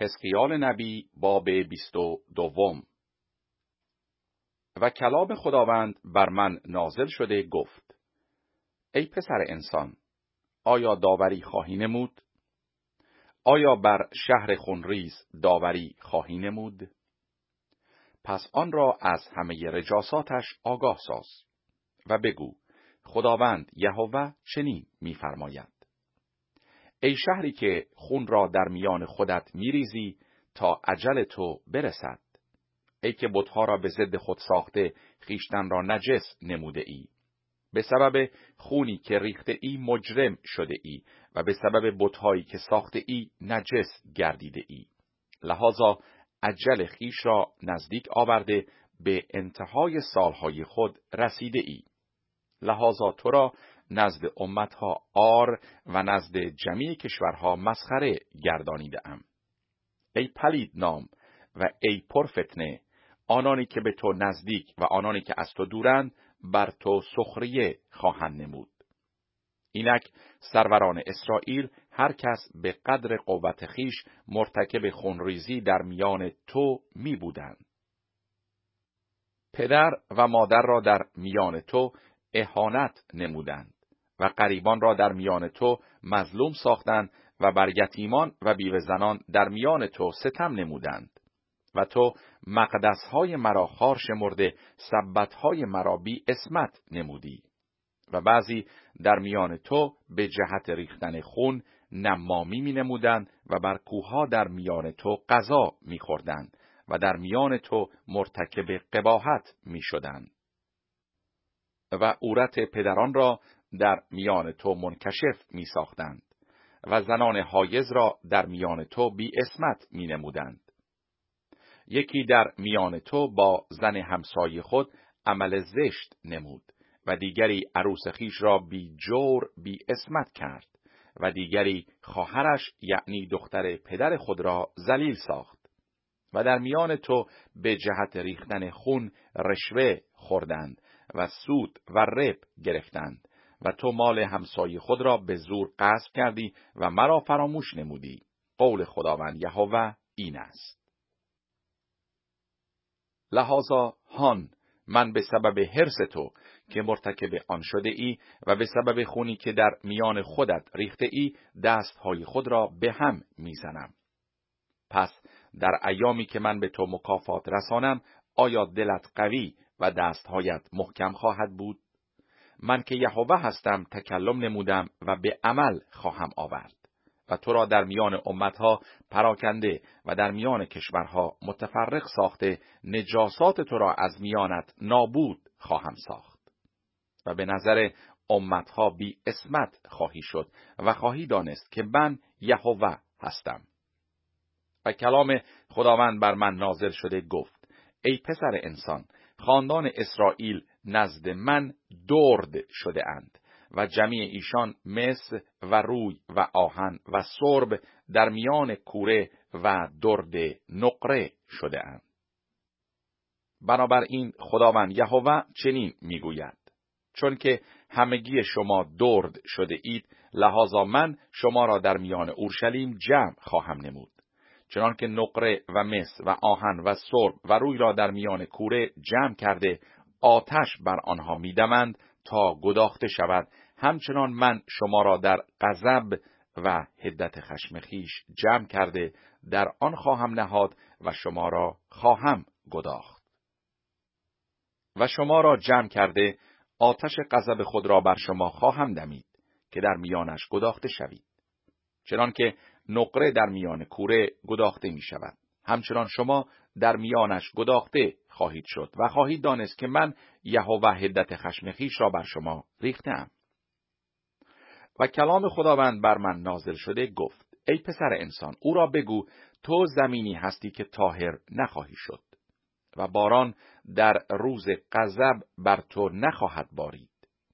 حزقیال نبی باب 22. و کلام خداوند بر من نازل شده گفت: ای پسر انسان، آیا داوری خواهی نمود؟ آیا بر شهر خونریز داوری خواهی نمود؟ پس آن را از همه رجاساتش آگاه ساز و بگو: خداوند یهوه چنین می‌فرماید: ای شهری که خون را در میان خودت می‌ریزی تا اجل تو برسد، ای که بت‌ها را به ضد خود ساخته خویشتن را نجس نموده ای، به سبب خونی که ریخته ای مجرم شده ای و به سبب بت‌هایی که ساخته ای نجس گردیده ای. لذا اجل خویش را نزدیک آورده به انتهای سالهای خود رسیده ای. لذا تو را نزد امتها عار و نزد جمیع کشورها مسخره گردانیده ام. ای پلید نام و ای پرفتنه، آنانی که به تو نزدیک و آنانی که از تو دورند بر تو سخریه خواهند نمود. اینک سروران اسرائیل هر کس به قدر قوت خیش مرتکب خونریزی در میان تو می بودند. پدر و مادر را در میان تو اهانت نمودند و غریبان را در میان تو مظلوم ساختند و بر یتیمان و بیوه زنان در میان تو ستم نمودند. و تو مقدسهای مرا خوار شمرده سبتهای مرا بی اسمت نمودی. و بعضی در میان تو به جهت ریختن خون نمامی می نمودند و بر کوهها در میان تو غذا می خوردند و در میان تو مرتکب قباحت می شدند. و عورت پدران را در میان تو منکشف می ساختند و زنان حایض را در میان تو بی اسمت می نمودند. یکی در میان تو با زن همسایه خود عمل زشت نمود و دیگری عروس خیش را بی جور بی اسمت کرد و دیگری خواهرش یعنی دختر پدر خود را ذلیل ساخت. و در میان تو به جهت ریختن خون رشوه خوردند و سود و رب گرفتند و تو مال همسایه خود را به زور غصب کردی و مرا فراموش نمودی. قول خداوند یهوه این است. لذا هان، من به سبب حرص تو که مرتکب آن شده ای و به سبب خونی که در میان خودت ریخته ای دستهای خود را به هم میزنم. پس در ایامی که من به تو مکافات رسانم، آیا دلت قوی و دستهایت محکم خواهد بود؟ من که یهوه هستم تکلم نمودم و به عمل خواهم آورد و تو را در میان امتها پراکنده و در میان کشورها متفرق ساخته نجاسات تو را از میانت نابود خواهم ساخت و به نظر امتها بی اسمت خواهی شد و خواهی دانست که من یهوه هستم. و کلام خداوند بر من نازل شده گفت: ای پسر انسان، خاندان اسرائیل نزد من درد شده اند و جمیع ایشان مس و روی و آهن و سرب در میان کوره و درد نقره شده اند. بنابراین خداوند یهوه چنین میگوید: چون که همگی شما درد شده اید، لذا من شما را در میان اورشلیم جمع خواهم نمود. چنان که نقره و مس و آهن و سرب و روی را در میان کوره جمع کرده آتش بر آنها میدمند تا گداخته شود، همچنان من شما را در غضب و حدت خشم خویش جمع کرده در آن خواهم نهاد و شما را خواهم گداخت. و شما را جمع کرده آتش غضب خود را بر شما خواهم دمید که در میانش گداخته شوید. چنان که نقره در میان کوره گداخته می شود، همچنان شما در میانش گداخته خواهید شد و خواهید دانست که من یهوه حدت خشم خویش را بر شما ریخته‌ام. و کلام خداوند بر من نازل شده گفت: ای پسر انسان، او را بگو تو زمینی هستی که طاهر نخواهی شد و باران در روز غضب بر تو نخواهد بارید.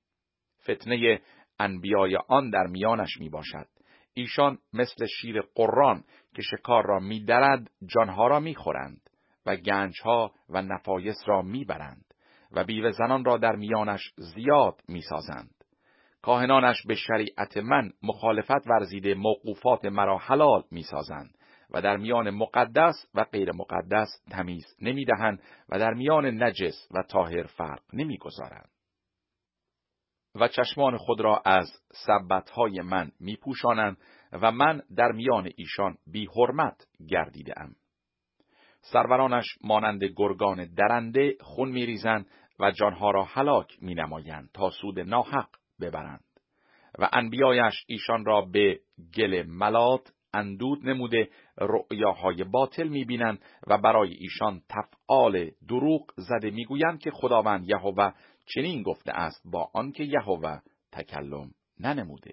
فتنه انبیای آن در میانش می باشد. ایشان مثل شیر قران که شکار را می درد جانها را می خورند و گنجها و نفایس را می برند و بیوه زنان را در میانش زیاد می سازند. کاهنانش به شریعت من مخالفت ورزیده موقوفات مرا حلال می سازند و در میان مقدس و غیر مقدس تمیز نمی‌دهند و در میان نجس و طاهر فرق نمی‌گذارند. و چشمان خود را از سبت‌های من می‌پوشانند و من در میان ایشان بی حرمت گردیده‌ام. سرورانش مانند گرگان درنده خون می‌ریزند و جانها را هلاک می‌نمایند تا سود ناحق ببرند. و انبیایش ایشان را به گل ملات اندود نموده رؤیاهای باطل می‌بینند و برای ایشان تفعال دروغ زده می‌گویند که خداوند یهوه چنین گفته است، با آنکه یهوه تکلم ننموده.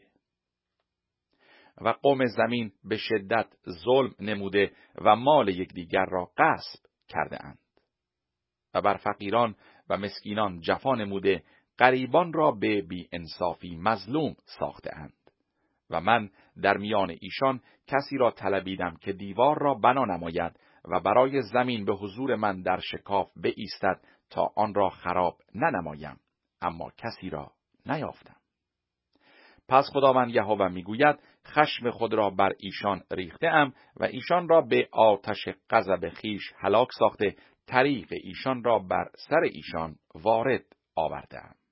و قوم زمین به شدت ظلم نموده و مال یکدیگر را غصب کرده اند و بر فقیران و مسکینان جفا نموده، غریبان را به بی انصافی مظلوم ساخته اند. و من در میان ایشان کسی را طلبیدم که دیوار را بنا نماید و برای زمین به حضور من در شکاف بایستد تا آن را خراب ننمایم، اما کسی را نیافتم. پس خداوند یهوه میگوید خشم خود را بر ایشان ریخته ام و ایشان را به آتش غضب خیش هلاک ساخته، طریق ایشان را بر سر ایشان وارد آوردم.